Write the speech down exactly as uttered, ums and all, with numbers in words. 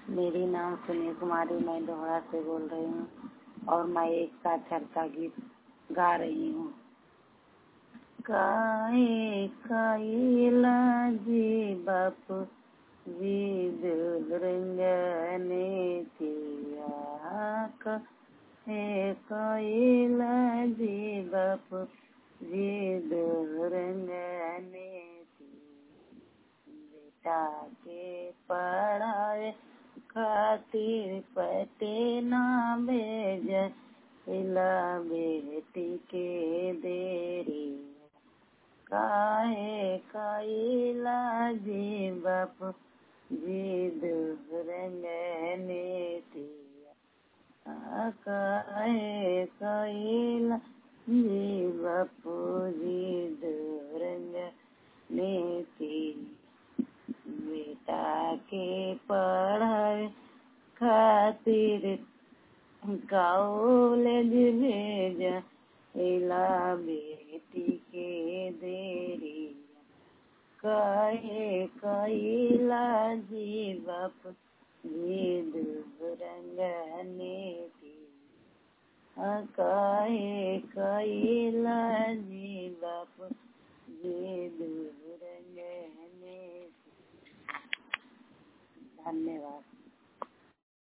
मेरी नाम सुनील कुमारी, मैं दोहरा से बोल रही हूँ और मैं एक साक्षरता गीत गा रही हूँ। काहे काइला जी बापू जी दुरंगने किया, काहे काइला जी बापू जी दुरंगने बेटा के पढ़ाए खातिर पते ना भेज इला बेटी के देरी, काहे काइला जी बापू जी दुरंगने दिया, काहे काइला जी बापू जी दुरंगने दिया। बेटा के पढ़ाए खातिर कॉलेज भेजा इला बेटी के देरी, काहे काइला जी बाप जी दुरंगने दिया, काहे काइला जी बाप जी दुरंगने। धन्यवाद।